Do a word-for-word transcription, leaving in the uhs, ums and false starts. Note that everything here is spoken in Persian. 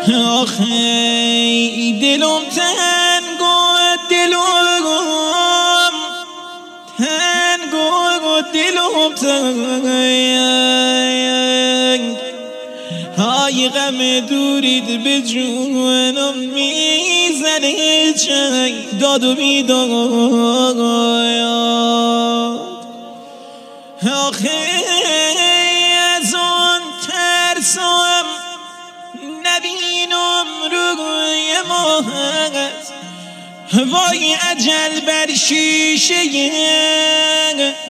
آخه ای دلم تنگو دلم تنگو دلم تنگ های غم دورید به جونم میزنه چنگ داد و بیداد آخه از آن ترسم نبینم روی ماهت وای اجل بر شیشه